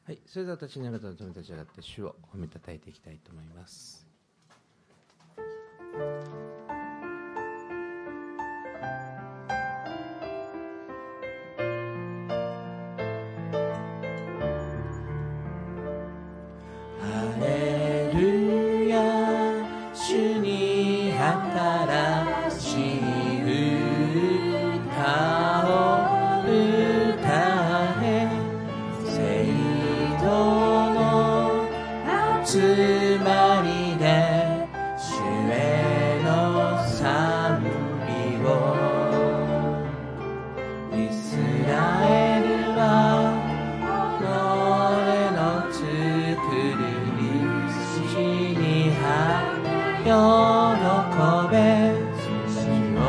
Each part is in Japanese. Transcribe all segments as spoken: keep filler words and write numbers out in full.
はい、それでは立ちながらとめ立ち上がって主を褒めたたえていきたいと思います。ハレルヤ、主に新しい歌を歌え、聖堂の集まりで主への賛美を。イスラエルは己の作る西に喜べ、主を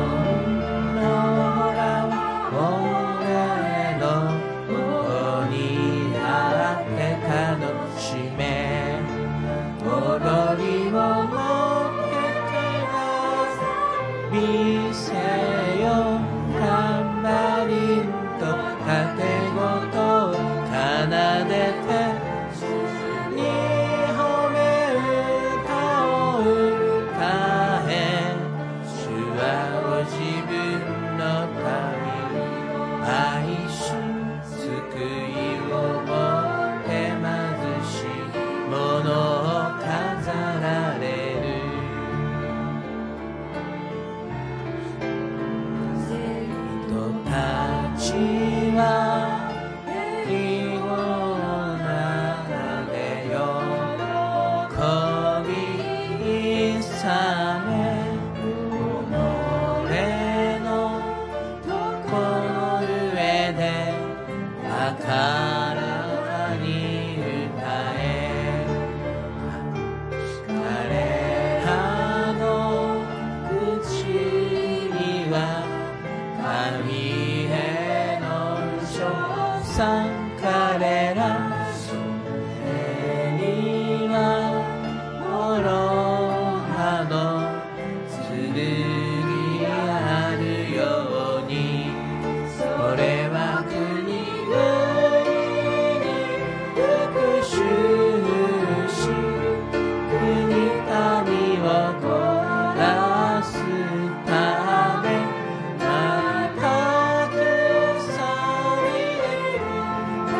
の俺の方にあって楽しめ、踊りを乗っけて見せよ、タンバリンと盾ごと奏でて、主に褒め歌を歌え、主はご自分の民、愛し救いをもって貧しい者を飾られる。人たちは義をなで喜びさめ、己のこの上で高らかに歌え、彼らの口には神への称賛、彼ら手には諸刃の剣あるように、それは国々に復讐し、国民を懲らすため、またくさみで彼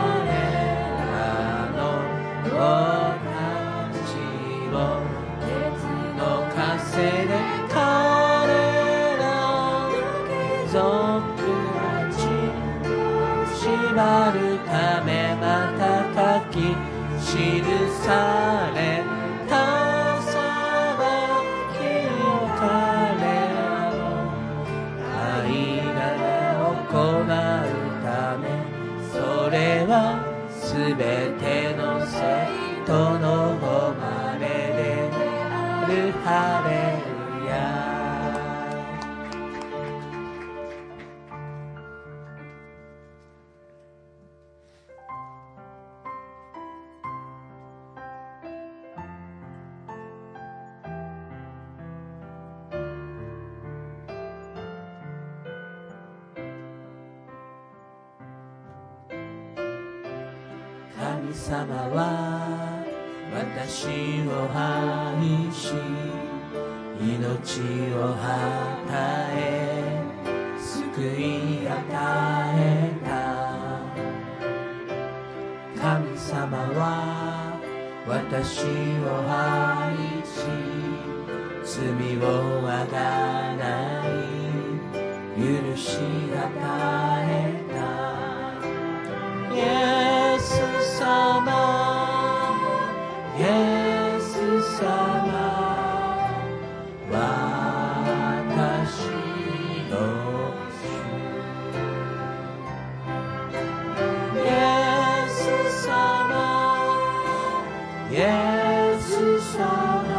らの子たちを鉄の枷で彼らの族たち縛るため、また書き記された裁きを彼らの間で行うため、それはすべての生徒の誉れである。ハレルヤ。神様は私を愛し、命を与え、救い与えた。神様は私を愛し、罪をあがない許し与えた。イエス様、イエス様、私の主。イエス様、イエス様、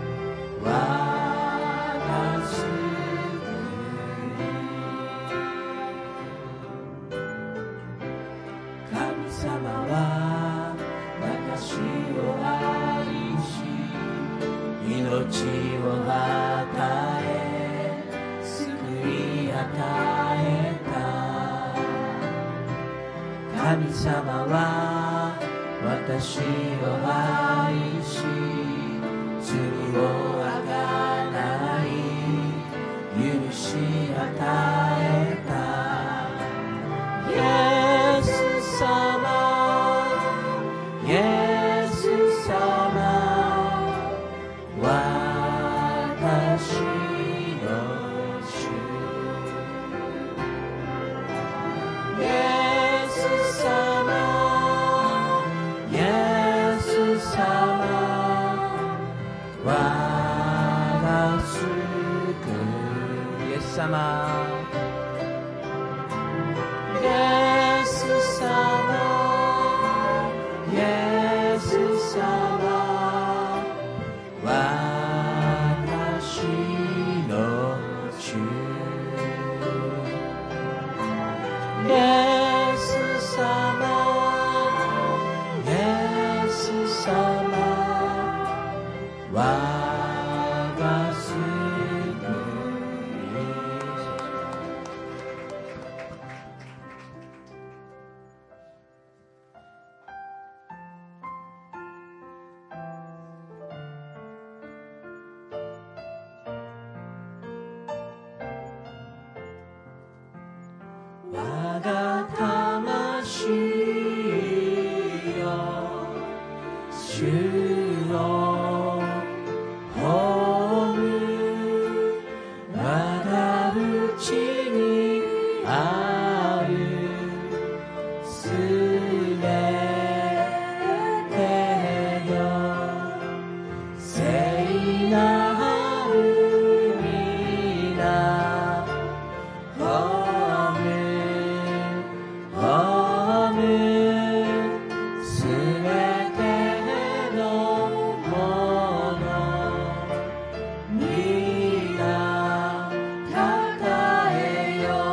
私の主。 神様は私を愛し罪をあがない許し与えたイエス様イエス様私の主イエス様イエス様我が救うイエス様イエス様イエス様私の主イエス様イエス様我が救い我が魂よ主を褒む我が内にあるすべてよ聖なる皆褒む褒むすべてのもの皆たえよ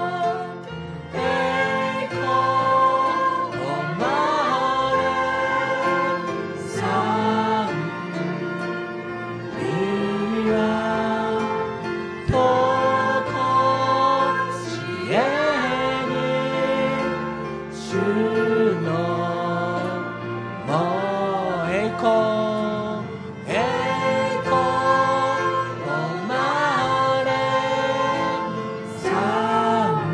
栄光誉れ賛美はとこしえに主のもう栄光栄光誉れ賛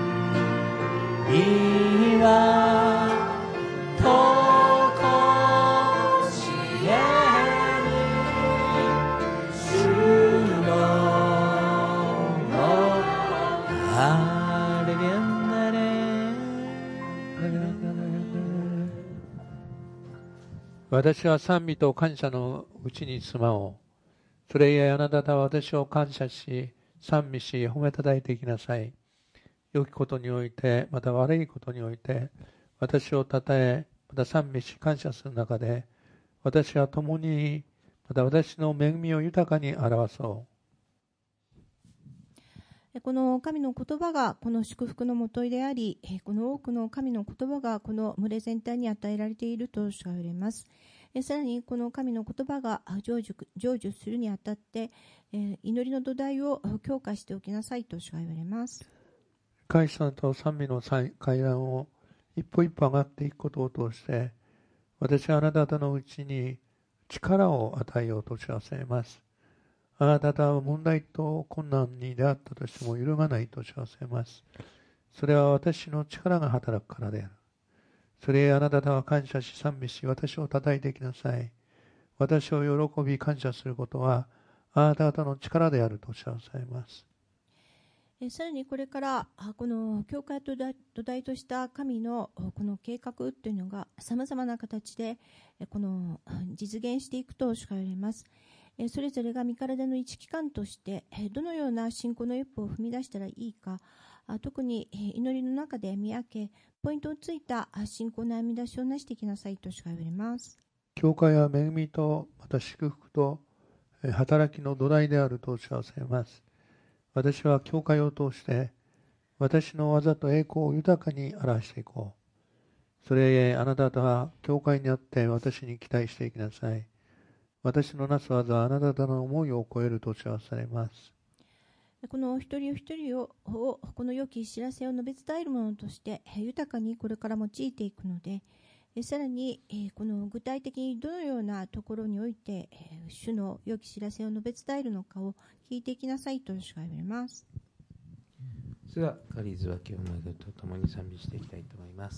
美はとこしえに主のもうハレルヤナレ私は賛美と感謝のうちに住まおう。それゆえあなたは私を感謝し、賛美し、褒めたたえていきなさい。良きことにおいて、また悪いことにおいて、私をたたえ、また賛美し、感謝する中で、私は共に、また私の恵みを豊かに表そう。 この神の言葉がこの祝福のもとであり、この多くの神の言葉がこの群れ全体に与えられていると主は言われます。さらにこの神の言葉が成就、成就するにあたって、祈りの土台を強化しておきなさいと主は言われます。 感謝と賛美の階段を一歩一歩上がっていくことを通して、私はあなた方のうちに力を与えようと主はされます。あなた方は問題と困難に出会ったとしても揺るがないと知らせます。それは私の力が働くからである。それへあなた方は感謝し賛美し、私を叩いていきなさい。私を喜び感謝することはあなた方の力であると知らされます。 さらにこれからこの教会と土台とした神のこの計画というのがさまざまな形でこの実現していくと誓われます。それぞれが身体の一機関としてどのような信仰の一歩を踏み出したらいいか、特に祈りの中で見分けポイントをついた信仰の編み出しをなしていきなさいと誓われます。 教会は恵みとまた祝福と働きの土台であると知らせます。私は教会を通して私の技と栄光を豊かに表していこう。それへあなた方は教会にあって私に期待していきなさい。私のなす技はあなた方の思いを超えると知らされます。 この一人一人ををこの良き知らせを述べ伝えるものとして豊かにこれから用いていくので、さらにこの具体的にどのようなところにおいて主の良き知らせを述べ伝えるのかを聞いていきなさいと主が言われます。 それでは仮図分けをなどとともに賛美していきたいと思います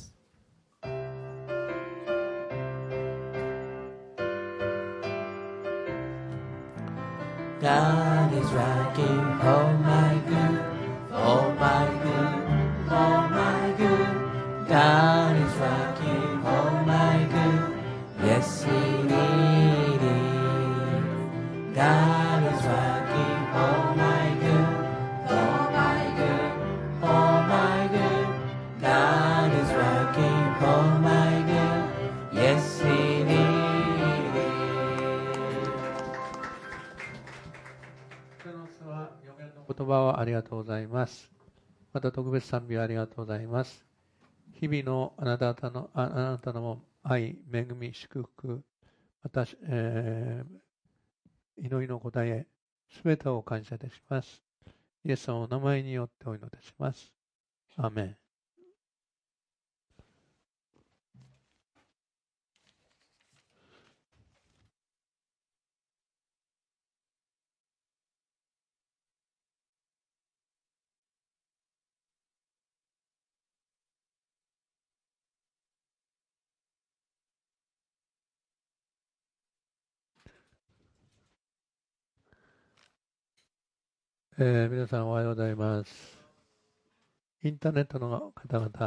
。God is working for my good, for my good, for my good. God is working for my good. Yes, indeed. God is working for my good, for my good, for my good. God is working for my good. Yes, indeed. 言葉をありがとうございます。また特別賛美をありがとうございます。日々のあなた方の、あなたの愛、恵み、祝福、また、えー、祈りの答え、すべてを感謝いたします。イエス様のお名前によってお祈りいたします。アーメン。えー、皆さんおはようございます。インターネットの方々